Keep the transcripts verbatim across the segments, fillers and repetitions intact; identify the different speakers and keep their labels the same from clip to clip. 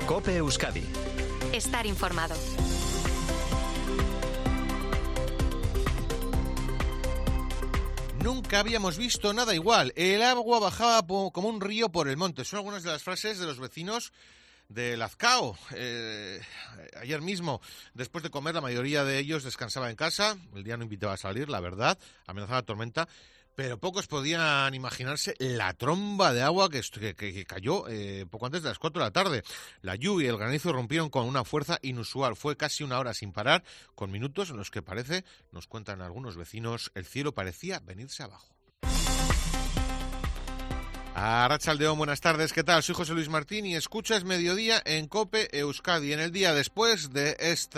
Speaker 1: COPE Euskadi.
Speaker 2: Estar informado.
Speaker 3: Nunca habíamos visto nada igual. El agua bajaba como un río por el monte. Son algunas de las frases de los vecinos de Lazcao. Eh, ayer mismo, después de comer, la mayoría de ellos descansaba en casa. El día no invitaba a salir, la verdad. Amenazaba la tormenta. Pero pocos podían imaginarse la tromba de agua que, que, que cayó eh, poco antes de las cuatro de la tarde. La lluvia y el granizo rompieron con una fuerza inusual. Fue casi una hora sin parar, con minutos en los que parece, nos cuentan algunos vecinos, el cielo parecía venirse abajo. Arratsaldeon, buenas tardes, ¿qué tal? Soy José Luis Martín y escuchas Mediodía en COPE Euskadi. En el día después de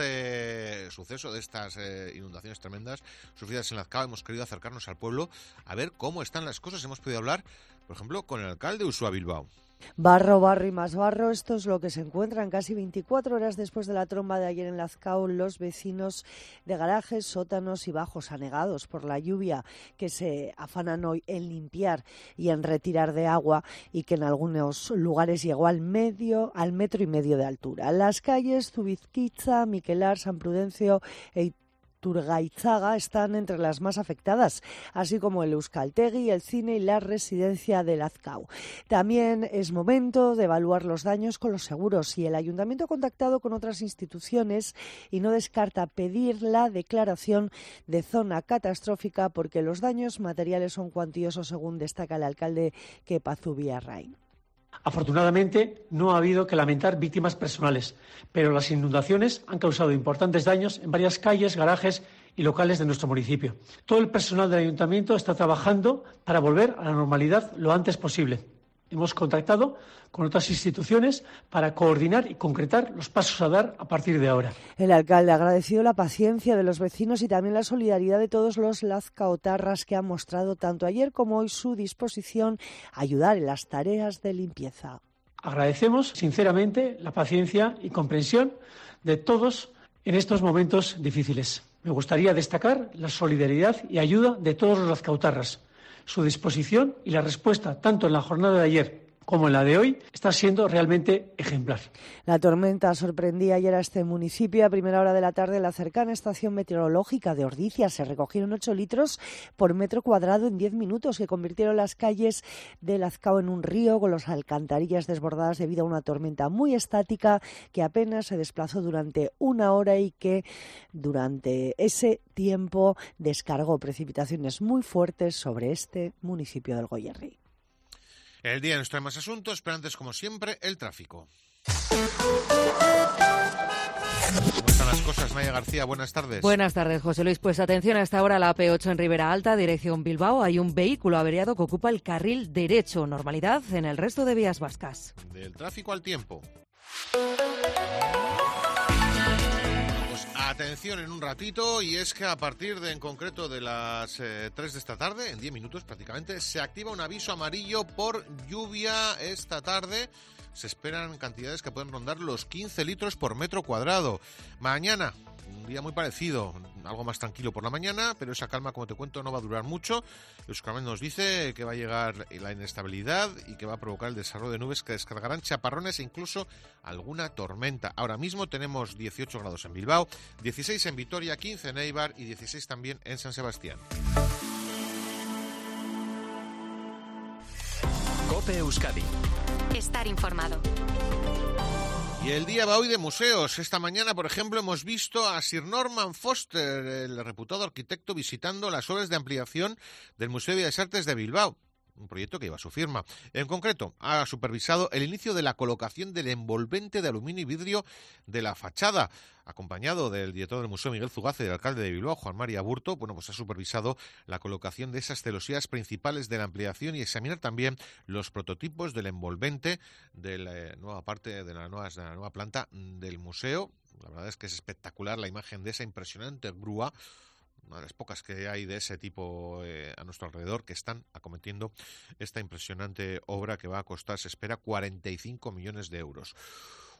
Speaker 3: este suceso, de estas eh, inundaciones tremendas sufridas en Lazcao, hemos querido acercarnos al pueblo a ver cómo están las cosas. Hemos podido hablar, por ejemplo, con el alcalde Uxue Bilbao.
Speaker 4: Barro, barro y más barro, esto es lo que se encuentran casi veinticuatro horas después de la tromba de ayer en Lazcao los vecinos de garajes, sótanos y bajos anegados por la lluvia, que se afanan hoy en limpiar y en retirar de agua y que en algunos lugares llegó al medio, al metro y medio de altura. Las calles Zubizkitza, Miquelar, San Prudencio e Turgaitzaga están entre las más afectadas, así como el Euskaltegi, el cine y la residencia de Lazcao. También es momento de evaluar los daños con los seguros y el ayuntamiento ha contactado con otras instituciones y no descarta pedir la declaración de zona catastrófica porque los daños materiales son cuantiosos, según destaca el alcalde Kepa Zubiarrain.
Speaker 5: Afortunadamente, no ha habido que lamentar víctimas personales, pero las inundaciones han causado importantes daños en varias calles, garajes y locales de nuestro municipio. Todo el personal del ayuntamiento está trabajando para volver a la normalidad lo antes posible. Hemos contactado con otras instituciones para coordinar y concretar los pasos a dar a partir de ahora.
Speaker 4: El alcalde ha agradecido la paciencia de los vecinos y también la solidaridad de todos los lazcaotarras que han mostrado tanto ayer como hoy su disposición a ayudar en las tareas de limpieza.
Speaker 5: Agradecemos sinceramente la paciencia y comprensión de todos en estos momentos difíciles. Me gustaría destacar la solidaridad y ayuda de todos los lazcaotarras. Su disposición y la respuesta, tanto en la jornada de ayer como en la de hoy, está siendo realmente ejemplar.
Speaker 4: La tormenta sorprendía ayer a este municipio. A primera hora de la tarde, en la cercana estación meteorológica de Ordizia se recogieron ocho litros por metro cuadrado en diez minutos, que convirtieron las calles de Lazcao en un río, con las alcantarillas desbordadas debido a una tormenta muy estática que apenas se desplazó durante una hora y que durante ese tiempo descargó precipitaciones muy fuertes sobre este municipio del Goierri.
Speaker 3: El día nos trae más asuntos, pero antes, como siempre, el tráfico. ¿Cómo están las cosas, Maya García? Buenas tardes.
Speaker 6: Buenas tardes, José Luis. Pues atención, hasta ahora la A P ocho en Ribera Alta, dirección Bilbao. Hay un vehículo averiado que ocupa el carril derecho. Normalidad en el resto de vías vascas.
Speaker 3: Del tráfico al tiempo. Atención en un ratito, y es que a partir de en concreto de las eh, tres de esta tarde, en diez minutos prácticamente, se activa un aviso amarillo por lluvia esta tarde. Se esperan cantidades que pueden rondar los quince litros por metro cuadrado. Mañana, un día muy parecido, algo más tranquilo por la mañana, pero esa calma, como te cuento, no va a durar mucho. Euskalmet nos dice que va a llegar la inestabilidad y que va a provocar el desarrollo de nubes que descargarán chaparrones e incluso alguna tormenta. Ahora mismo tenemos dieciocho grados en Bilbao, dieciséis en Vitoria, quince en Eibar y dieciséis también en San Sebastián.
Speaker 1: COPE Euskadi.
Speaker 2: Estar informado.
Speaker 3: Y el día va hoy de museos. Esta mañana, por ejemplo, hemos visto a Sir Norman Foster, el reputado arquitecto, visitando las obras de ampliación del Museo de Bellas Artes de Bilbao, un proyecto que lleva su firma. En concreto, ha supervisado el inicio de la colocación del envolvente de aluminio y vidrio de la fachada. Acompañado del director del museo, Miguel Zugaza, y del alcalde de Bilbao, Juan Mari Aburto, bueno, pues ha supervisado la colocación de esas celosías principales de la ampliación y examinar también los prototipos del envolvente de la nueva parte, de la nueva, de la nueva planta del museo. La verdad es que es espectacular la imagen de esa impresionante grúa, una de las pocas que hay de ese tipo eh, a nuestro alrededor, que están acometiendo esta impresionante obra que va a costar, se espera, cuarenta y cinco millones de euros.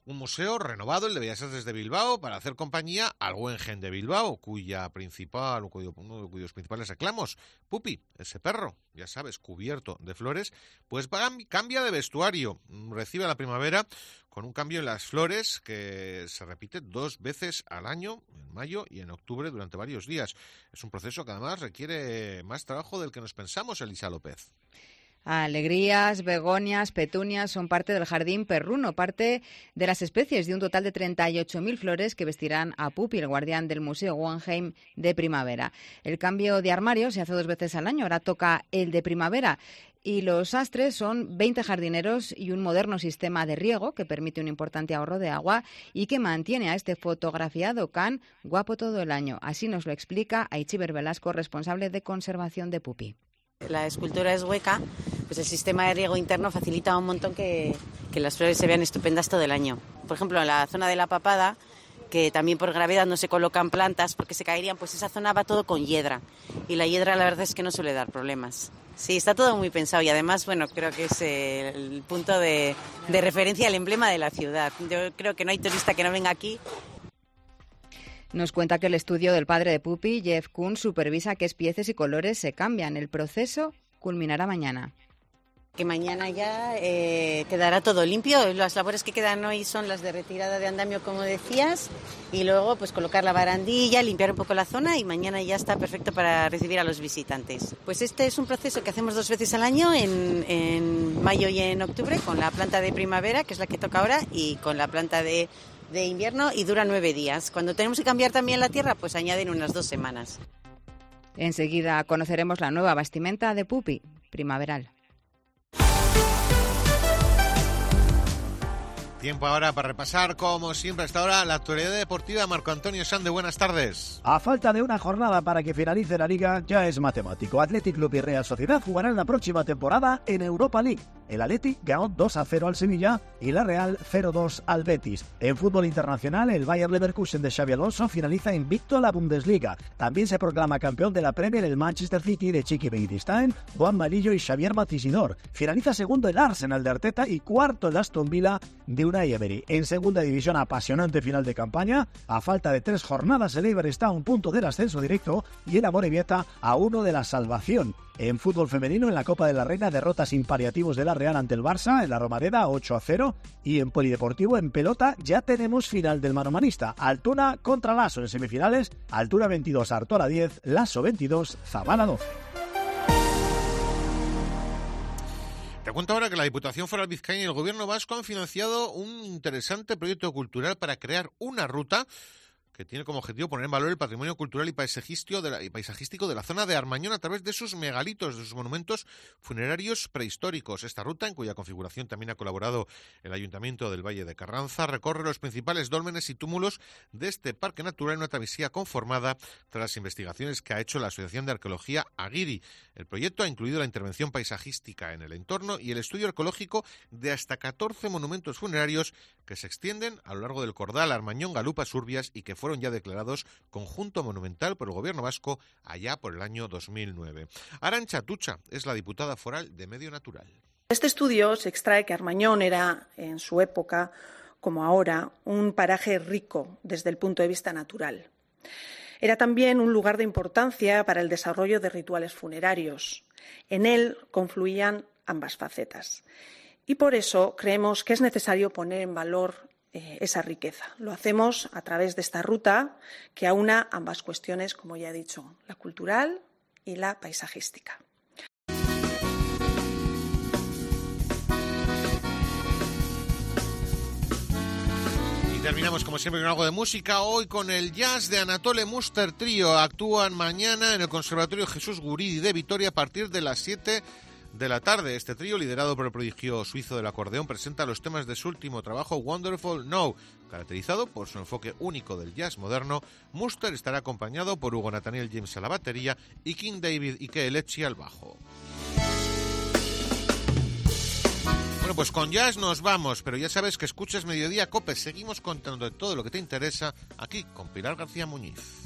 Speaker 3: Un museo renovado, el de Bellas Artes de Bilbao, para hacer compañía al Guggenheim de Bilbao, cuya principal, cuyo, uno de cuyos principales reclamos, Pupi, ese perro, ya sabes, cubierto de flores, pues cambia de vestuario, recibe la primavera con un cambio en las flores que se repite dos veces al año, en mayo y en octubre, durante varios días. Es un proceso que además requiere más trabajo del que nos pensamos, Elisa López.
Speaker 7: Alegrías, begonias, petunias son parte del jardín perruno, parte de las especies de un total de treinta y ocho mil flores que vestirán a Pupi, el guardián del Museo Guggenheim de primavera. El cambio de armario se hace dos veces al año, ahora toca el de primavera. Y los astres son veinte jardineros y un moderno sistema de riego que permite un importante ahorro de agua y que mantiene a este fotografiado can guapo todo el año. Así nos lo explica Aichiber Velasco, responsable de conservación de Pupi.
Speaker 8: La escultura es hueca, pues el sistema de riego interno facilita un montón que, que las flores se vean estupendas todo el año. Por ejemplo, en la zona de la papada, que también por gravedad no se colocan plantas porque se caerían, pues esa zona va todo con hiedra. Y la hiedra la verdad es que no suele dar problemas. Sí, está todo muy pensado y además, bueno, creo que es el punto de, de referencia, el emblema de la ciudad. Yo creo que no hay turista que no venga aquí.
Speaker 7: Nos cuenta que el estudio del padre de Pupi, Jeff Kuhn, supervisa qué especies y colores se cambian. El proceso culminará mañana.
Speaker 8: Que mañana ya eh, quedará todo limpio. Las labores que quedan hoy son las de retirada de andamio, como decías, y luego pues colocar la barandilla, limpiar un poco la zona y mañana ya está perfecto para recibir a los visitantes. Pues este es un proceso que hacemos dos veces al año, en, en mayo y en octubre, con la planta de primavera, que es la que toca ahora, y con la planta de de invierno, y dura nueve días. Cuando tenemos que cambiar también la tierra, pues añaden unas dos semanas.
Speaker 7: Enseguida conoceremos la nueva vestimenta de Pupi, primaveral.
Speaker 3: Tiempo ahora para repasar, como siempre hasta ahora, la actualidad deportiva. Marco Antonio Sande, buenas tardes.
Speaker 9: A falta de una jornada para que finalice la Liga, ya es matemático. Athletic Club y Real Sociedad jugarán la próxima temporada en Europa League. El Athletic ganó dos a cero al Sevilla y la Real cero dos al Betis. En fútbol internacional, el Bayer Leverkusen de Xabi Alonso finaliza invicto a la Bundesliga. También se proclama campeón de la Premier el Manchester City de Chiqui Begiristain, Juan Malillo y Xavier Matisidor. Finaliza segundo el Arsenal de Arteta y cuarto el Aston Villa de Unai Emery. En segunda división, apasionante final de campaña. A falta de tres jornadas, el Eibar está a un punto del ascenso directo y el Amorebieta a uno de la salvación. En fútbol femenino, en la Copa de la Reina, derrotas sin paliativos de la Real ante el Barça, en la Romareda ocho a cero. Y en polideportivo, en pelota, ya tenemos final del manomanista. Altuna contra Lasso en semifinales. Altura veintidós, Artola diez, Lasso veintidós, Zabala doce.
Speaker 3: Te cuento ahora que la Diputación Foral Vizcaína y el Gobierno vasco han financiado un interesante proyecto cultural para crear una ruta que tiene como objetivo poner en valor el patrimonio cultural y paisajístico de la, y paisajístico de la zona de Armañón a través de sus megalitos, de sus monumentos funerarios prehistóricos. Esta ruta, en cuya configuración también ha colaborado el Ayuntamiento del Valle de Carranza, recorre los principales dólmenes y túmulos de este parque natural en una travesía conformada tras las investigaciones que ha hecho la Asociación de Arqueología Aguirre. El proyecto ha incluido la intervención paisajística en el entorno y el estudio arqueológico de hasta catorce monumentos funerarios que se extienden a lo largo del Cordal, Armañón, Galupas, Urbias y que fueron ya declarados conjunto monumental por el Gobierno vasco allá por el año dos mil nueve. Arantxa Tucha es la diputada foral de Medio Natural.
Speaker 10: De este estudio se extrae que Armañón era, en su época, como ahora, un paraje rico desde el punto de vista natural. Era también un lugar de importancia para el desarrollo de rituales funerarios. En él confluían ambas facetas. Y por eso creemos que es necesario poner en valor eh, esa riqueza. Lo hacemos a través de esta ruta que aúna ambas cuestiones, como ya he dicho, la cultural y la paisajística.
Speaker 3: Terminamos como siempre con algo de música, hoy con el jazz de Anatole Muster Trio. Actúan mañana en el Conservatorio Jesús Guridi de Vitoria a partir de las siete de la tarde. Este trío, liderado por el prodigio suizo del acordeón, presenta los temas de su último trabajo, Wonderful Now. Caracterizado por su enfoque único del jazz moderno, Muster estará acompañado por Hugo Nathaniel James a la batería y King David Ike Elecci al bajo. Bueno, pues con jazz nos vamos, pero ya sabes que escuchas Mediodía Cope. Seguimos contando de todo lo que te interesa aquí con Pilar García Muñiz.